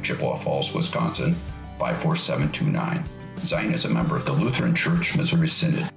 Chippewa Falls, Wisconsin, 54729. Zion is a member of the Lutheran Church Missouri Synod.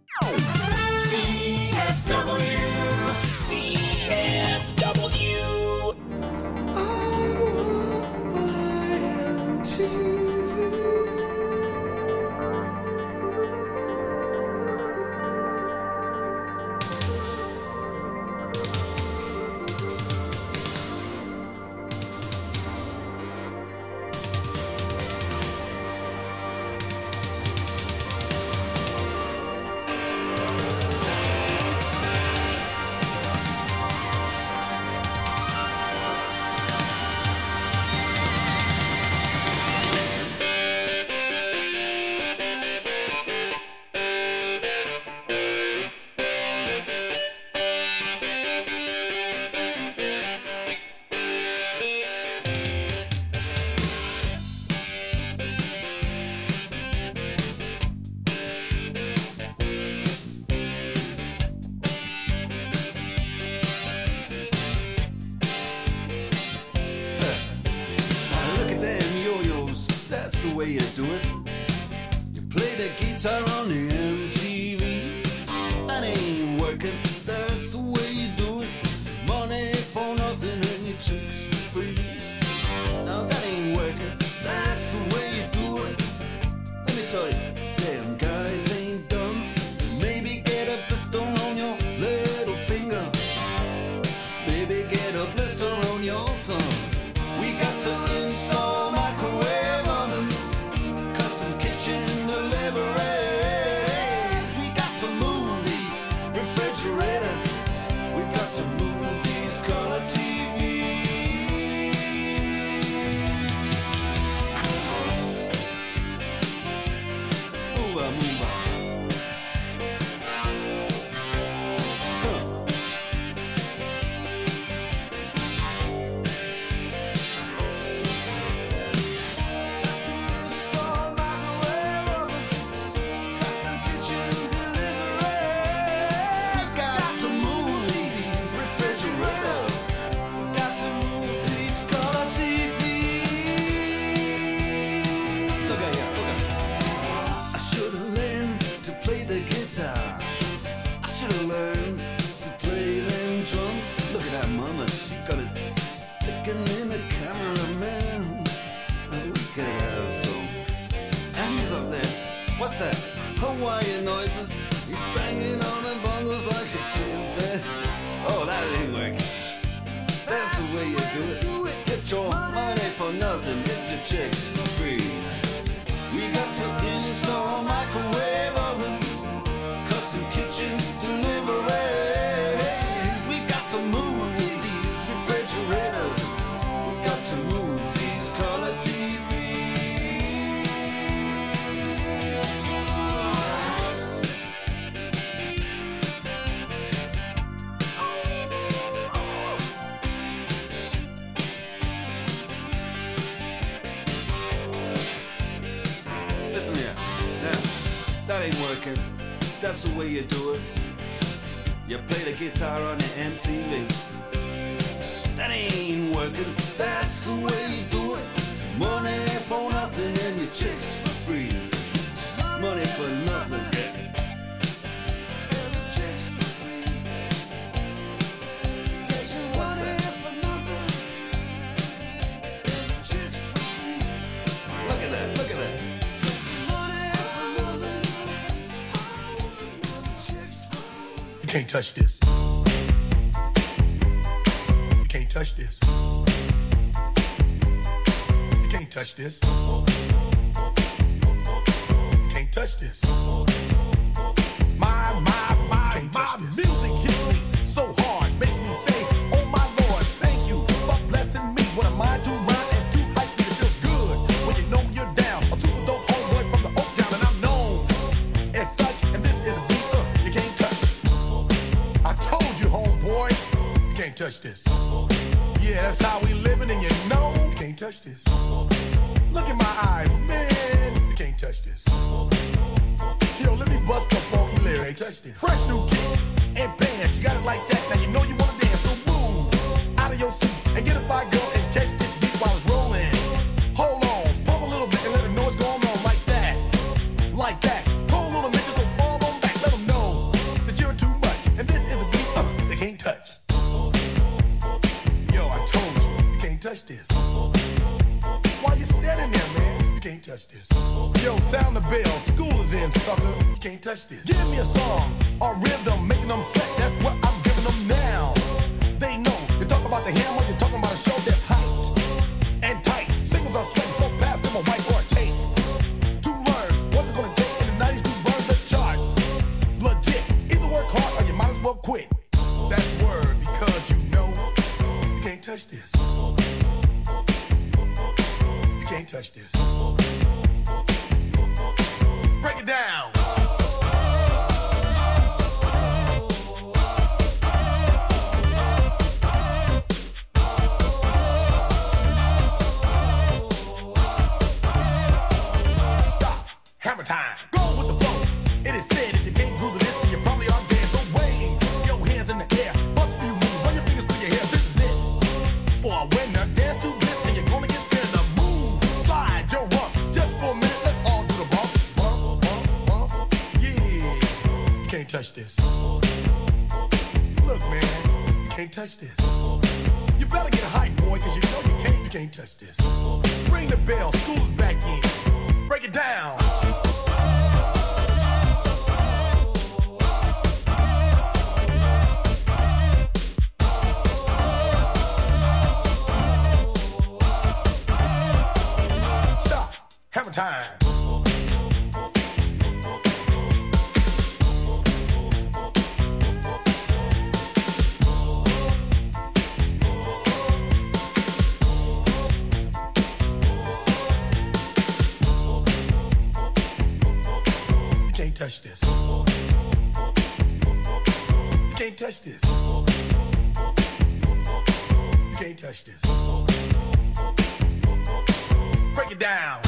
You can't touch this. You can't touch this. You can't touch this. You can't touch this. My music hits me so hard, makes me say, oh my Lord, thank you for blessing me. What am I to rhyme and too hype? It feels good when you know you're down. A super dope homeboy from the Oak Town, and I'm known as such. And this is a beat you can't touch. I told you, homeboy, you can't touch this. Yeah, that's how we living, and you know you can't touch this. Look in my eyes, man, you can't touch this. Yo, let me bust the funky lyrics. Fresh new kicks and bands, you got it like that. Now you know you wanna dance, so move out of your seat and get a fire girl and catch this beat while it's rolling. Why you standing there, man? You can't touch this. Yo, sound the bell. School is in, sucker. You can't touch this. Give me a song, a rhythm, making them sweat. That's what I'm giving them now. They know. You talk about the hammer, you're talking about a show that's hyped and tight. Singles are sweating so fast, them a white or a tape. To learn what it's gonna take in the 90s to burn the charts. Legit. Either work hard or you might as well quit. That's word because you know you can't touch this. You can't touch this. Break it down. Stop. Hammer time. Go with the flow. It is said if you can't groove to this, then you probably are dead. So wave your hands in the air. Bust a few moves. Run your fingers through your hair. This is it. For a winner, dance to this, and you're gonna get there. The move, slide your rump. Just for a minute, let's all do the bump. Bump, bump, bump. Yeah. You can't touch this. Look, man, you can't touch this. You better get hype, boy, cause you know you can't touch this. Ring the bell, school's back in. Break it down. Stop. Hammer time. You can't touch this. You can't touch this. You can't touch this. Break it down.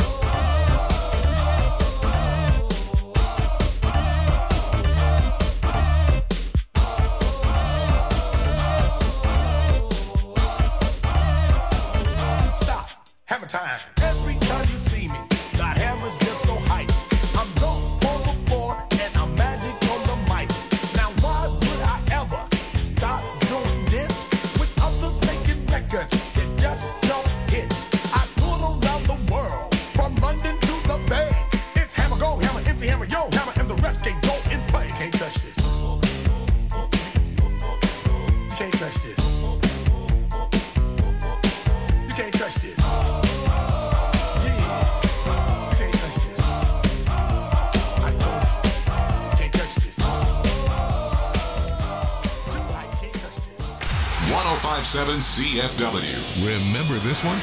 Stop. Hammer time. Every time you see me, the hammer's just so hype. I'm dope on the floor and I'm magic on the mic. Now why would I ever stop doing this with others making records that just don't hit? I toured around the world from London to the Bay. It's hammer, go hammer, empty hammer, yo hammer, and the rest can go and play. You can't touch this. You can't touch this. You can't touch this. .5.7 CFW. Remember this one?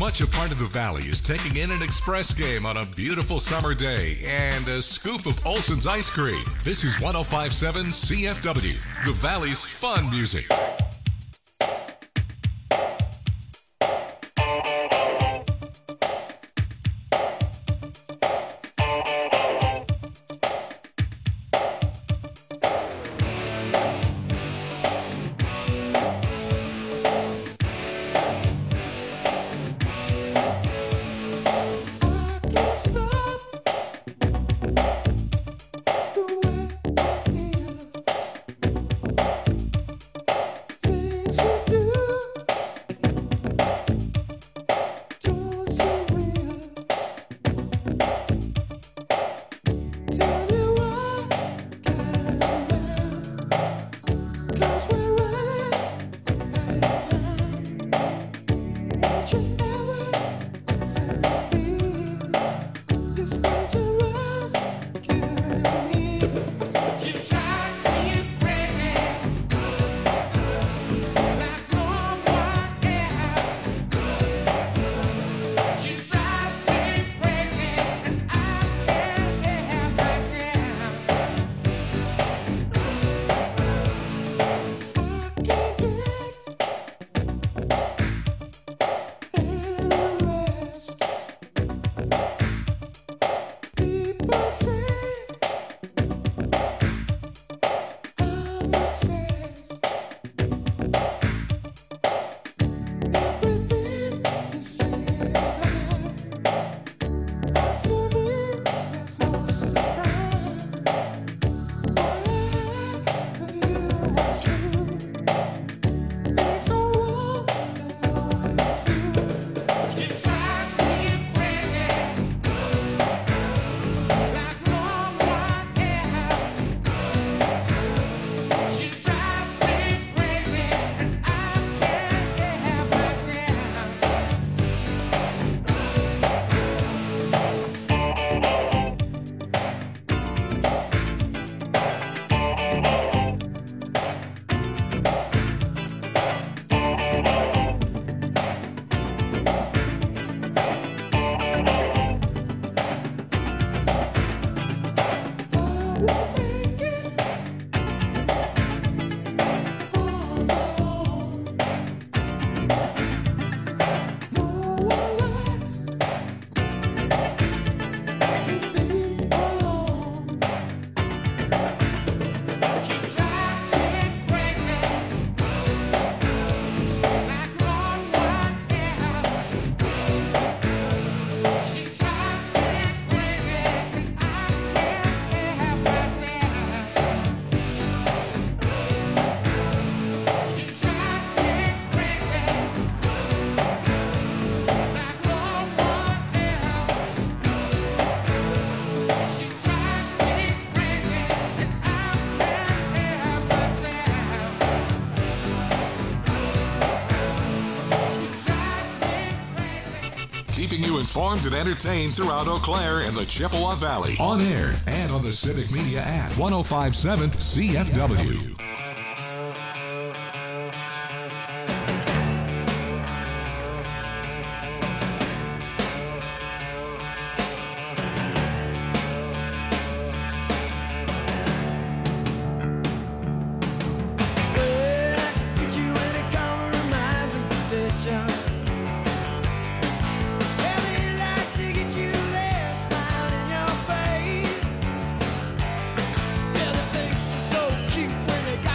much a part of the Valley as taking in an express game on a beautiful summer day and a scoop of Olson's ice cream. This is 105.7 CFW, the Valley's fun music. Keeping you informed and entertained throughout Eau Claire and the Chippewa Valley. On air and on the Civic Media app. 105.7 CFW. Yeah, the things are so cute when they got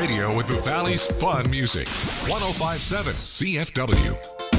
radio with the Valley's fun music. 105.7 CFW.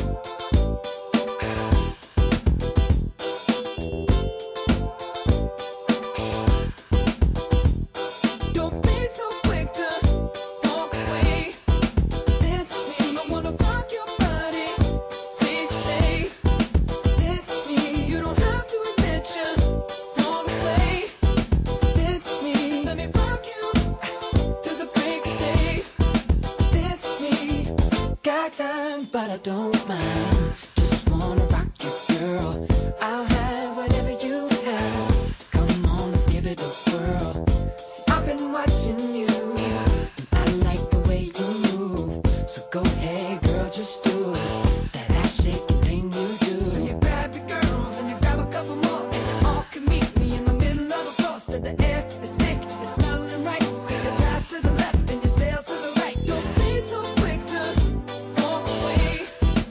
But I don't mind. Just wanna rock you, girl. I'll have whatever you have. Come on, let's give it a whirl. See, I've been watching you, and I like the way you move. So go ahead, girl, just do it. That ass shaking thing you do. So you grab your girls and you grab a couple more, and you all can meet me in the middle of the floor. So the air is thick, it's smelling right. So you pass to the left and you sail to the right. Don't be so quick to walk away.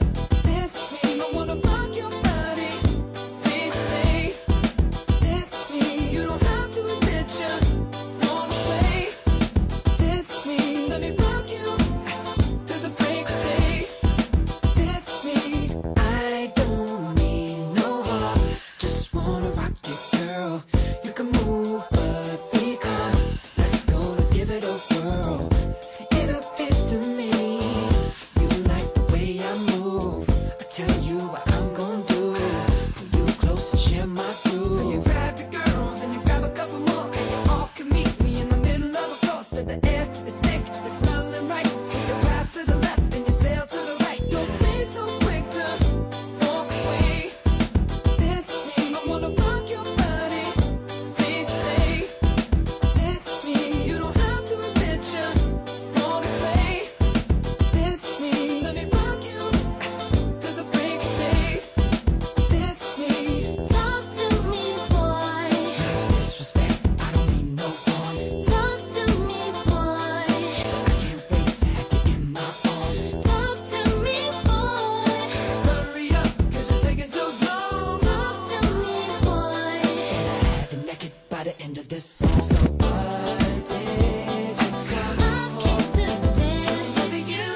I wanna rock your body, please stay. That's me. You don't have to admit you want away. That's me. Let me rock you to the break of day. That's me. I don't mean no harm. Just wanna rock you, girl. You can move, but be calm. Let's go, let's give it a whirl. See, it appears to me you like the way I move. I tell you what I'm gonna do. Pull you close and share my groove. So you grab your girls and you grab a couple more, and you all can meet me in the middle of the floor. So the air is thick, it's smelling right. So you pass to the left and you sail to the right. Don't be so quick to walk away. That's me. I wanna rock your body, please stay. That's me. You don't have to admit you want away. That's me. Let me rock you to the break of day. That's me. Talk to me, boy. Disrespect, I don't mean no harm. Talk to me, boy. I can't wait to have you in my arms. Talk to me, boy. Hurry up, 'cause you're taking too long. Talk to me, boy. Have you naked by the end of this song. So what did you come I came to dance with you.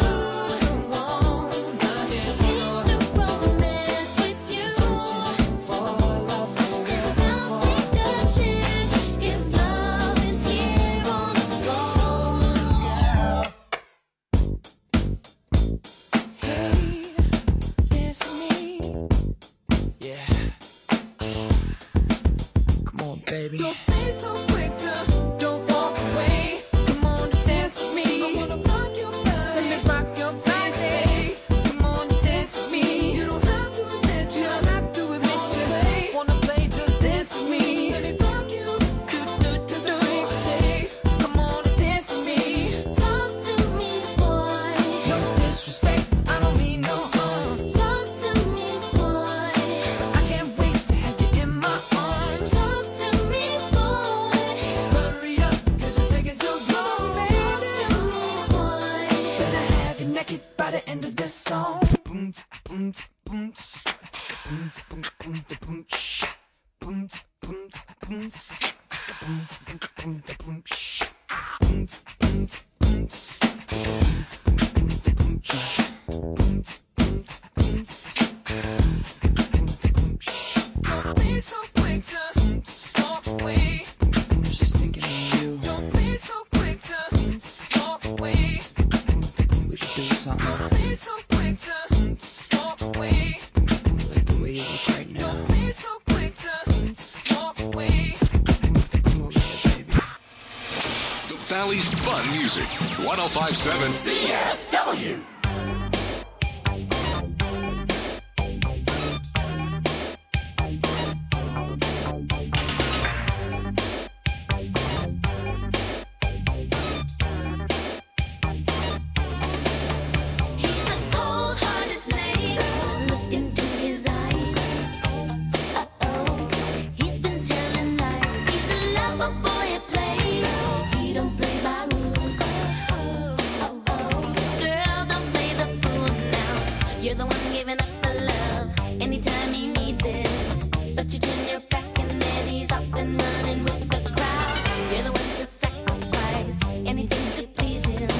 Came to romance with you. for Now take a chance if love is here on the floor. Hey, it's me. Yeah. Come on, baby. Don't be so quick to don't walk away. Come on, dance with me. I wanna rock your body. Let me rock your body. Come on, dance with me. You don't have to admit you. You don't have to admit you. Wanna play, just dance with me. Let me rock you. Do. Come on, dance with me. Talk to me, boy. No disrespect, I don't mean no harm. Talk to me, boy. I can't wait to have you in my arms. Talk to me, boy. Hurry up, 'cause you're taking too long, Talk baby. to me, boy. Better have you naked by the end of this song. Boom, boom, boom, boom, boom, boom, boom, shh. Boom, boom, boom, boom, boom, boom, boom, shh. Boom, boom, boom, boom, shh. Boom, boom, boom, shh. Don't be so quick to walk away. I was just thinking of you. Don't be so quick to walk away. We could do something. Don't be so quick to walk away. Like the way you look right now. Don't be so quick to walk away. Come over here, baby. The Valley's fun music. 105.7 CFW. He's a cold-hearted snake. Look into his eyes. He's been telling lies. He's a lover boy at play. He don't play by rules. Girl, don't play the fool now. You're the one giving up the love anytime he needs it. But you turn your back and then he's off and running with the crowd. You're the one to sacrifice anything to please him.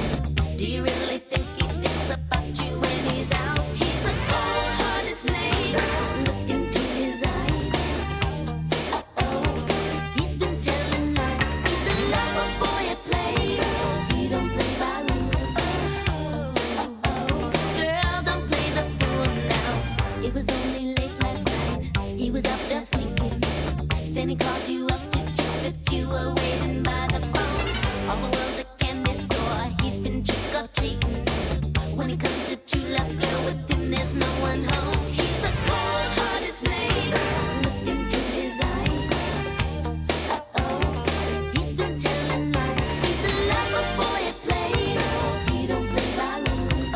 when he called you up to check that you were waiting by the phone. All the world's a candy store, he's been trick-or-treating. When it comes to true love, girl, with him there's no one home. He's a cold-hearted snake. Look into his eyes. Uh-oh, he's been telling lies. He's a lover boy at play. He don't play by rules.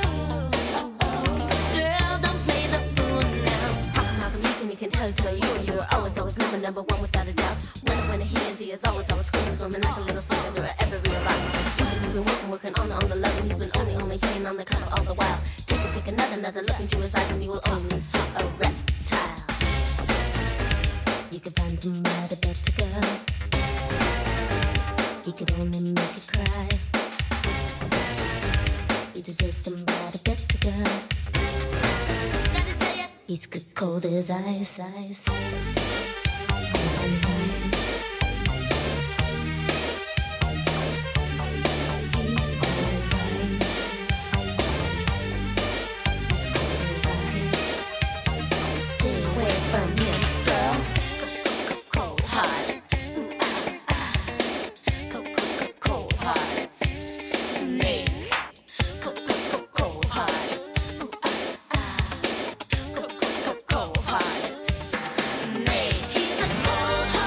Girl, don't play the fool now. How come you can tell you're always number one without a doubt. When he is always screaming like a little slug under every rock. You've been working on the love, and he's been only playing on the cover all the while. Take another look into his eyes, and you will only see a reptile. You could find somebody better, girl. He could only make you cry. You deserve somebody better, girl. Gotta tell ya, he's good cold as ice. Stay away from him, girl. Cold-hearted. Cold-hearted snake. Cold-hearted. Cold-hearted snake. He's a cold-hearted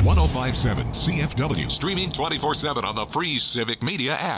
1057 CFW. Streaming 24/7 on the free Civic Media app.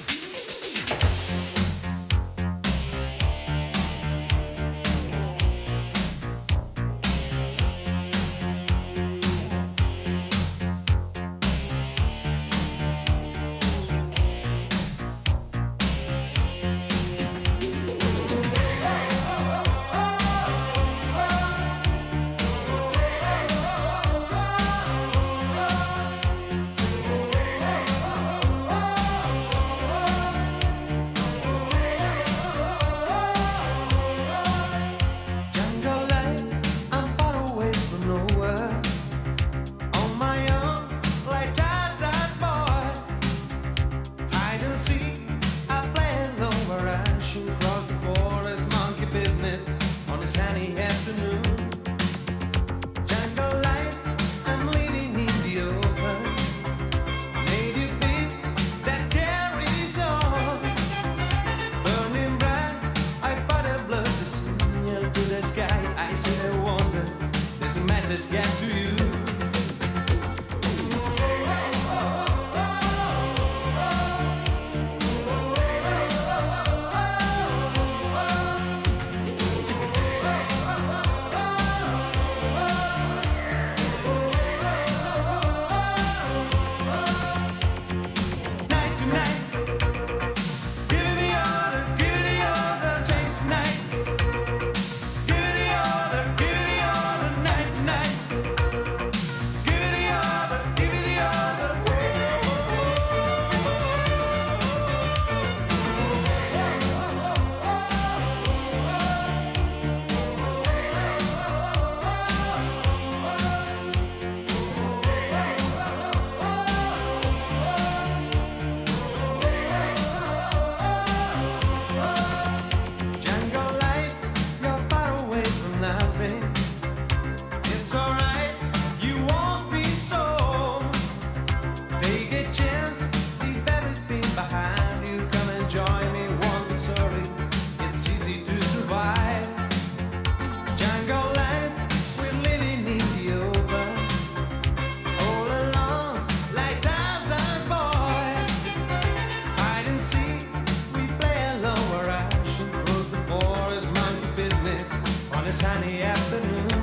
Jungle life, I'm far away from nowhere. On my own, like Tarzan boy. Hide and seek, I play alone where I shoot across the forest, monkey business on a sunny afternoon. Jungle life, I'm living in the open. Native beat that carries on. Burning bright, I fight a blood to signal to the sky. I sit and wonder, there's a message get to you. Night to night, give me order, taste night. Give me order, night to night. Give me the order, Jungle life, you're far away from nothing. It's alright, you won't be so. Take a chance, leave everything behind you. Come and join me, won't be sorry. It's easy to survive. Jungle life, we're living in the open. All alone, like Tarzan's boy. Hide and seek, we play alone where I should cross the forest, monkey business on a sunny afternoon.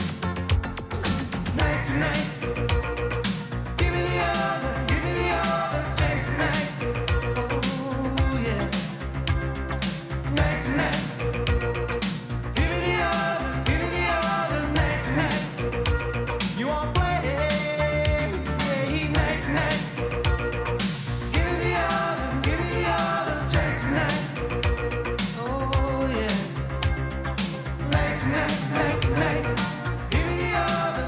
Night to night, give me the order, taste night. Oh yeah. Night to night, give me the order, night to night. You won't play, night to night. Give me the order, taste night. Oh yeah. Night to night, night to night. Give me the order,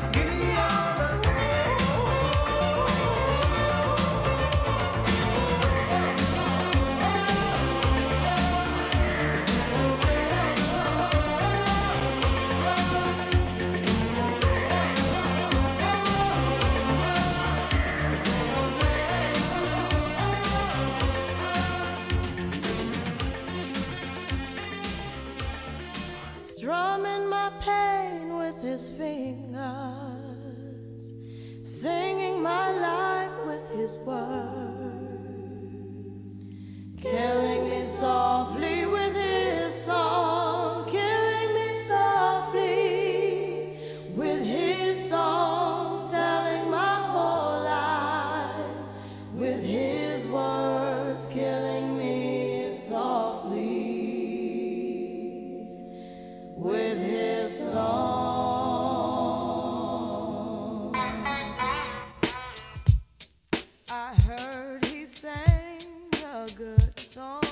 Strumming my pain with his fingers, singing my life with his words, killing me softly with his song, killing me softly with his song, telling my whole life with his words, killing me softly with his song. I heard he sang a good song.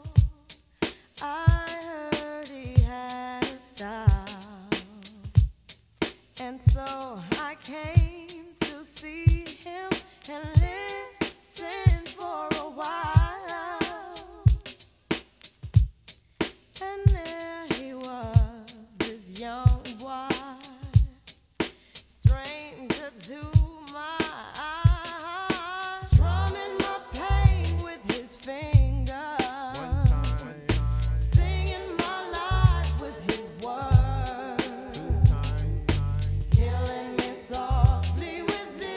I heard he had a style. And so I came to see him and listen for a while. And there he was, this young boy, stranger to my eyes, strumming my pain with his fingers, singing my life with his words, killing me softly with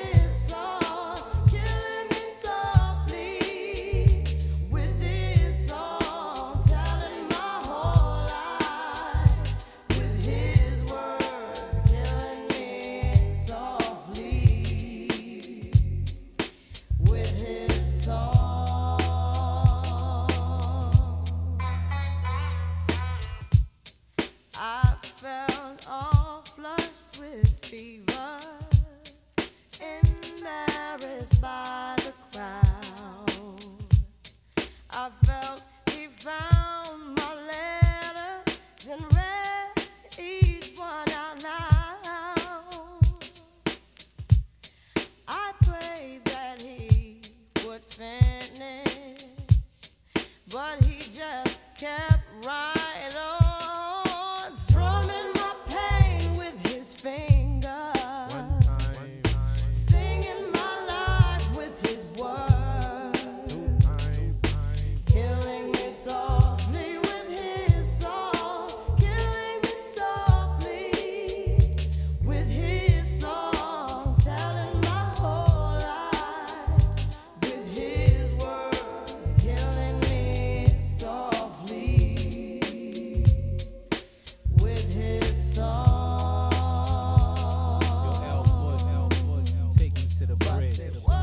fever, embarrassed by the crowd. I felt he found my letters and read each one out loud. I prayed that he would finish, but he just kept right on, strumming my pain with his fingers, singing my life with his words, killing me softly with his song, killing me softly with his song, telling my whole life with his words, killing me softly with his song. Take me to the bridge.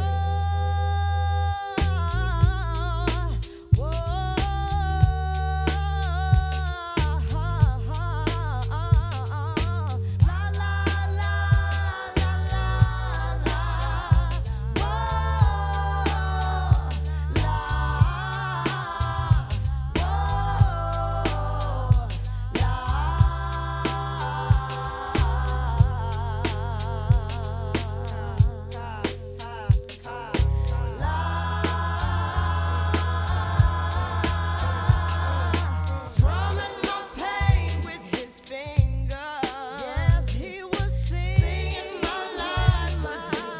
Strumming my pain with his fingers. Yes, he was singing my life with his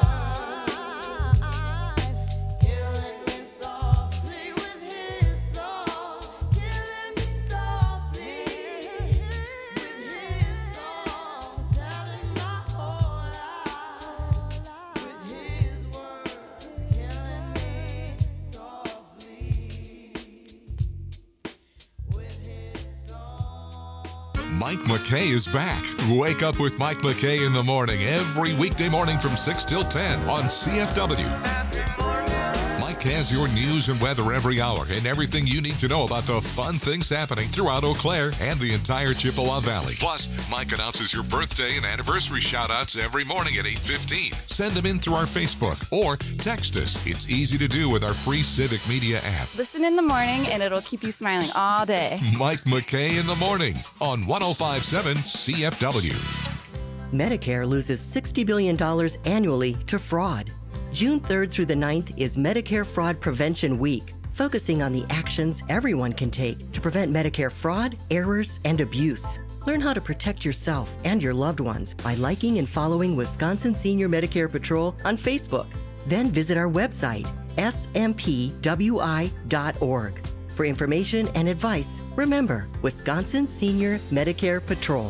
words, killing me softly with his song, killing me softly with his song, telling my whole life with his words, killing me softly with his song. Mike McKay is back. Wake up with Mike McKay in the morning every weekday morning from 6 till 10 on CFW. Mike has your news and weather every hour and everything you need to know about the fun things happening throughout Eau Claire and the entire Chippewa Valley. Plus, Mike announces your birthday and anniversary shout-outs every morning at 8:15. Send them in through our Facebook or text us. It's easy to do with our free Civic Media app. Listen in the morning and it'll keep you smiling all day. Mike McKay in the morning on 105.7 CFW. Medicare loses $60 billion annually to fraud. June 3rd through the 9th is Medicare Fraud Prevention Week, focusing on the actions everyone can take to prevent Medicare fraud, errors, and abuse. Learn how to protect yourself and your loved ones by liking and following Wisconsin Senior Medicare Patrol on Facebook. Then visit our website, smpwi.org. For information and advice, remember Wisconsin Senior Medicare Patrol.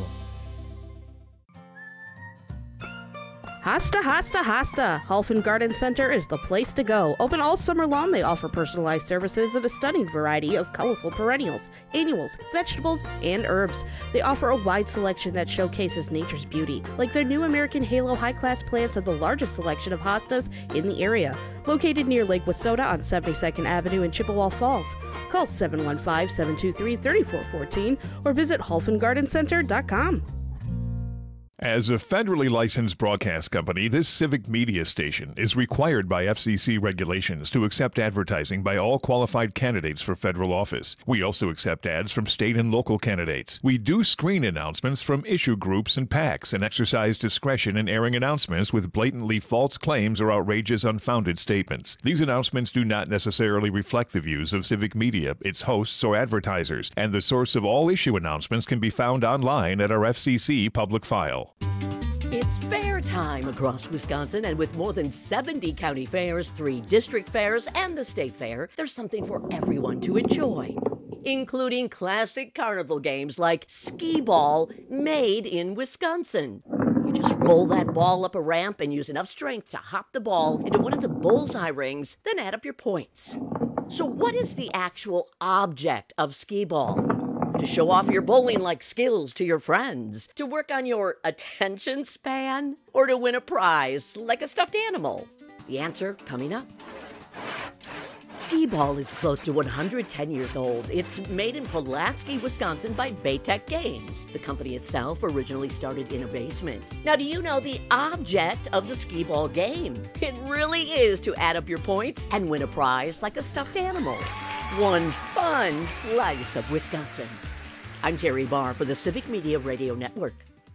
Hasta, Hasta, Hasta. Halfen Garden Center is the place to go. Open all summer long, they offer personalized services and a stunning variety of colorful perennials, annuals, vegetables, and herbs. They offer a wide selection that showcases nature's beauty, like their new American Halo high-class plants and the largest selection of hostas in the area. Located near Lake Wissota on 72nd Avenue in Chippewa Falls. Call 715-723-3414 or visit halfengardencenter.com. As a federally licensed broadcast company, this civic media station is required by FCC regulations to accept advertising by all qualified candidates for federal office. We also accept ads from state and local candidates. We do screen announcements from issue groups and PACs and exercise discretion in airing announcements with blatantly false claims or outrageous, unfounded statements. These announcements do not necessarily reflect the views of civic media, its hosts, or advertisers, and the source of all issue announcements can be found online at our FCC public file. It's fair time across Wisconsin, and with more than 70 county fairs, 3 district fairs, and the state fair, there's something for everyone to enjoy, including classic carnival games like skee ball, made in Wisconsin. You just roll that ball up a ramp and use enough strength to hop the ball into one of the bullseye rings, then add up your points. So what is the actual object of skee ball? To show off your bowling-like skills to your friends? To work on your attention span? Or to win a prize like a stuffed animal? The answer coming up. Skee-Ball is close to 110 years old. It's made in Pulaski, Wisconsin by Baytech Games. The company itself originally started in a basement. Now, do you know the object of the Skee-Ball game? It really is to add up your points and win a prize like a stuffed animal. One fun slice of Wisconsin. I'm Terry Barr for the Civic Media Radio Network.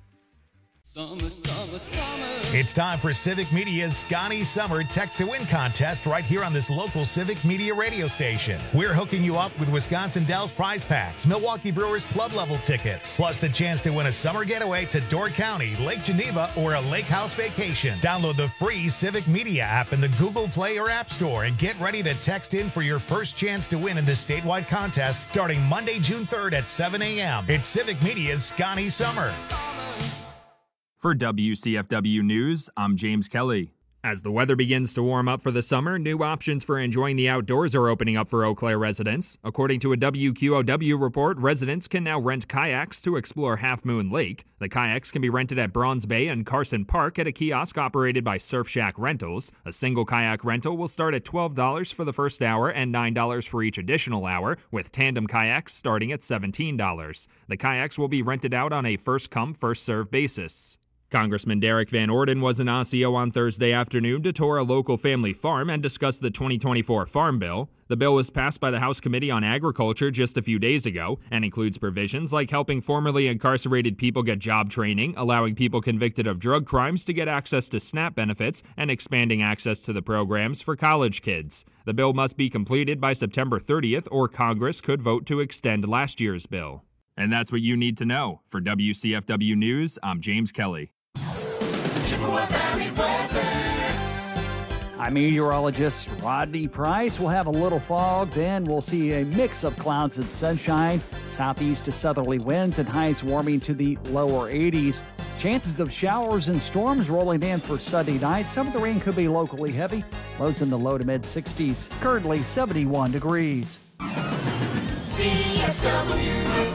It's time for Civic Media's Scotty Summer Text to Win contest right here on this local Civic Media radio station. We're hooking you up with Wisconsin Dells prize packs, Milwaukee Brewers club level tickets, plus the chance to win a summer getaway to Door County, Lake Geneva, or a lake house vacation. Download the free Civic Media app in the Google Play or App Store and get ready to text in for your first chance to win in this statewide contest starting Monday, June 3rd at 7 a.m. It's Civic Media's Scotty Summer. For WCFW News, I'm James Kelly. As the weather begins to warm up for the summer, new options for enjoying the outdoors are opening up for Eau Claire residents. According to a WQOW report, residents can now rent kayaks to explore Half Moon Lake. The kayaks can be rented at Bronze Bay and Carson Park at a kiosk operated by Surf Shack Rentals. A single kayak rental will start at $12 for the first hour and $9 for each additional hour, with tandem kayaks starting at $17. The kayaks will be rented out on a first-come, first-served basis. Congressman Derek Van Orden was in Osseo on Thursday afternoon to tour a local family farm and discuss the 2024 Farm Bill. The bill was passed by the House Committee on Agriculture just a few days ago and includes provisions like helping formerly incarcerated people get job training, allowing people convicted of drug crimes to get access to SNAP benefits, and expanding access to the programs for college kids. The bill must be completed by September 30th, or Congress could vote to extend last year's bill. And that's what you need to know. For WCFW News, I'm James Kelly. Chippewa Valley weather. I'm meteorologist Rodney Price. We'll have a little fog, then we'll see a mix of clouds and sunshine, southeast to southerly winds, and highs warming to the lower 80s. Chances of showers and storms rolling in for Sunday night. Some of the rain could be locally heavy. Lows in the low to mid 60s. Currently 71 degrees. CFW.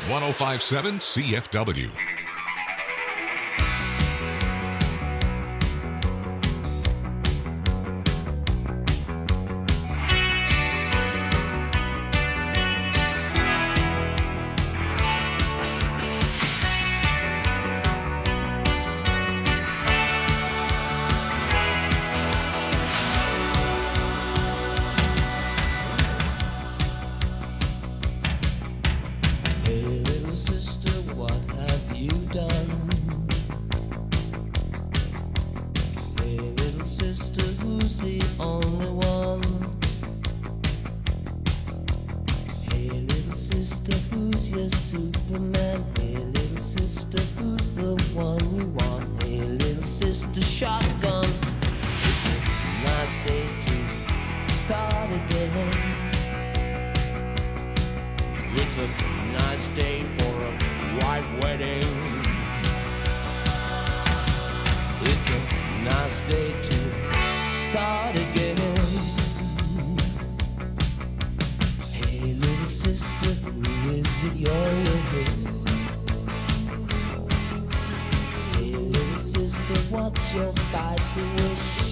1057 CFW. Hey little sister, what have you done? Hey little sister, who's the only one? Hey little sister, who's your Superman? Hey little sister, who's the one you want? Hey little sister, shotgun. It's a nice day to start again. It's a nice day for a white wedding. It's a nice day to start again. Hey little sister, who is it you're with? Hey little sister, what's your spicy wish?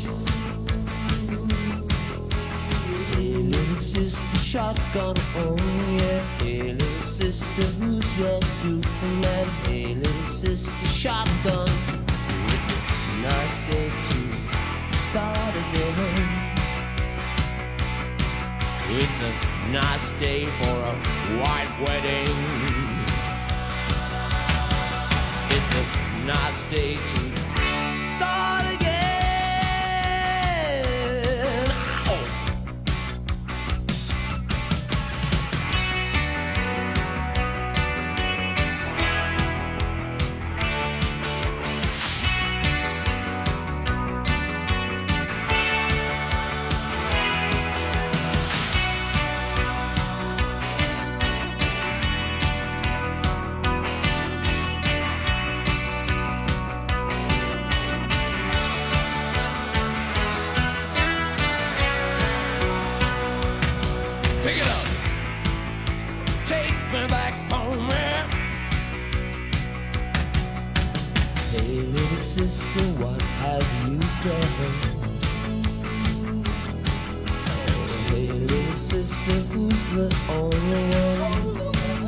Hey little sister, shotgun, oh yeah. Hey little sister, who's your Superman? Hey little sister, shotgun. It's a nice day to start again. It's a nice day for a white wedding. It's a nice day to start again. Ow. Pick it up. Take me back home, man. Hey, little sister, what have you done? Hey, little sister, who's the only one?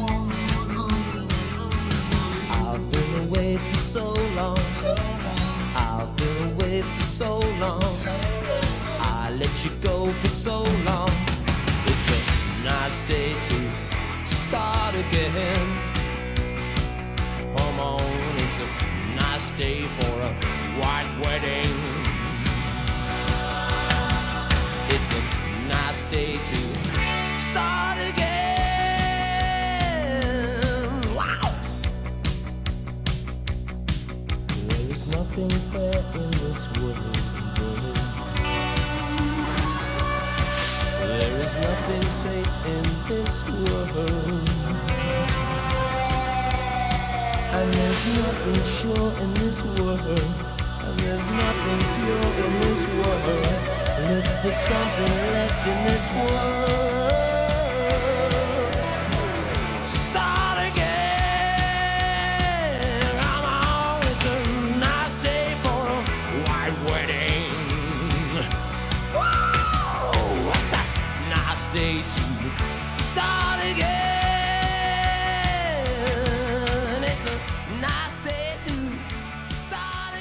I've been away for so long. I've been away for so long. I let you go for so long. It's a nice day to start again. Come on, it's a nice day for a white wedding. It's a nice day to start again. Wow! There is nothing fair in this world. There is nothing safe in this world. And there's nothing sure in this world. And there's nothing pure in this world. Look for something left in this world. Start again. Come on, it's a nice day for a white wedding. Whoa, it's a nice day to start again. It's a nice day to start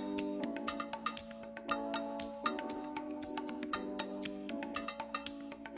again.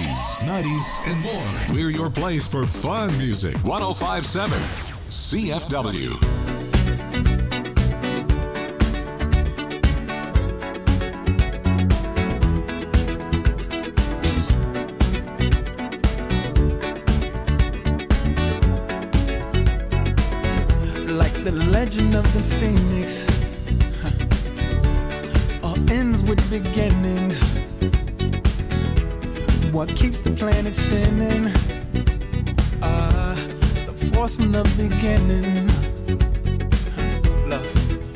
80s, 90s, and more. We're your place for fun music. 105.7 CFW. Like the legend of the phoenix, all ends with beginnings. What keeps the planet spinning? The force from the beginning. Love.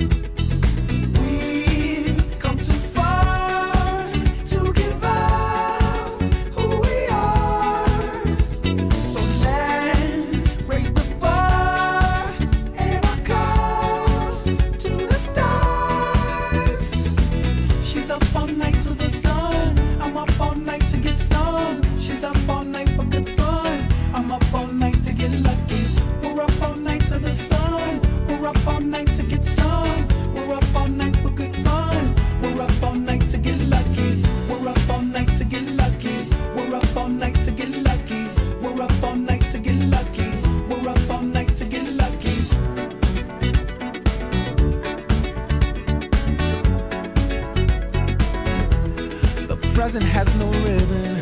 We've come too far to give up who we are. So let's raise the bar and our cups to the stars. She's up all night to the sun. I'm up all night to get some. She's up all night for good fun. I'm up all night to get lucky. We're up all night to the sun. We're up all night to get some. We're up all night for good fun. We're up all night to get lucky. We're up all night to get lucky. We're up all night to get lucky. We're up all night to get lucky. We're up all night to get lucky. The present has no ribbon.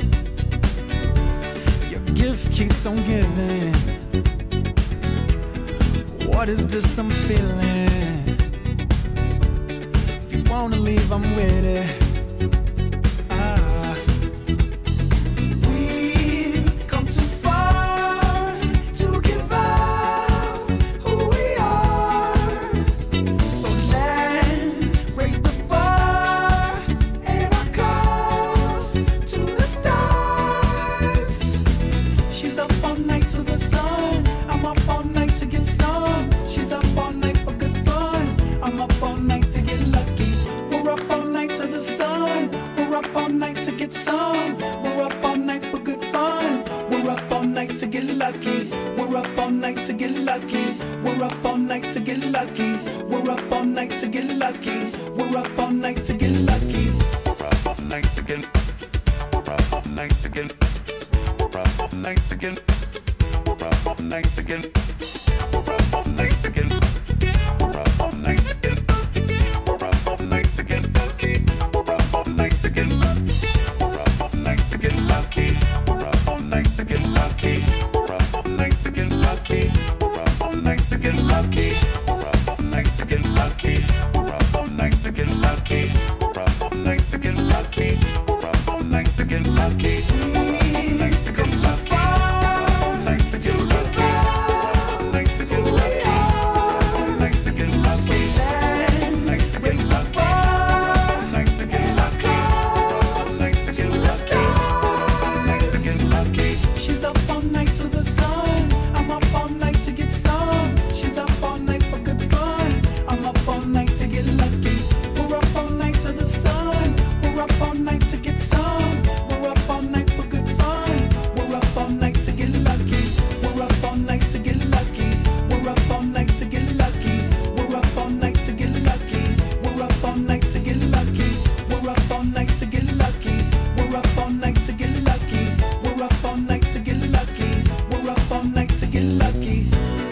Your gift keeps on giving. What is this I'm feeling? If you wanna leave, I'm with it. We've come too far to give up who we are. So let's raise the bar and our cups to the stars. She's up all night to the sun. I'm up all night to get some. She's up all night for good fun. I'm up all night to get lucky. We're up all night to the sun. We're up all night to get some. We're up all night for good fun. We're up all night to get lucky. We're up all night to get lucky. We're up all night to get lucky. We're up all night to get lucky. We're up all night to get lucky. We're up all night to get. We're up all night to get. We're up all night to get. We're up all night to get. We're up all night to get. We're up all night to get. We're up all night to get lucky. We're up all night to get lucky. We're up all night to get lucky. We're up all night to get lucky. We're up all night to get lucky. We're up all night to get lucky. We're up all night to get lucky. We're up all night to get lucky. We're up all night to get lucky. We're up all night to get lucky. Come too far to give up who we are. Let's raise the bar and our cups to the stars. She's up all night to the sun. I'm up all night to get some. She's up all night for good fun. I'm up all night to get lucky. We're up all night to the sun. We're up all night to get some. We're up all night for good fun. We're up all night to get lucky. We're up all night to get lucky. We're up all night to get lucky. We're up all night to get lucky. We're up all night to get lucky. We're up all night to get lucky. We're up all night to get lucky. We're up all night to get lucky. We're up all night to get lucky.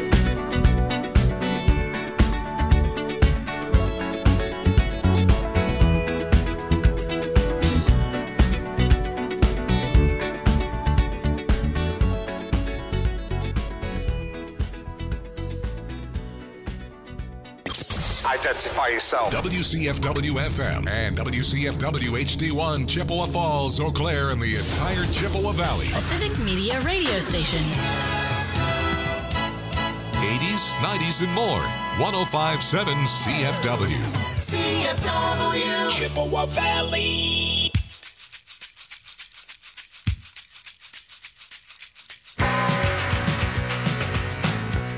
Identify yourself. WCFW FM and WCFW HD1, Chippewa Falls, Eau Claire, and the entire Chippewa Valley. A Civic Media radio station. 80s, 90s, and more. 105.7 CFW. CFW. Chippewa Valley.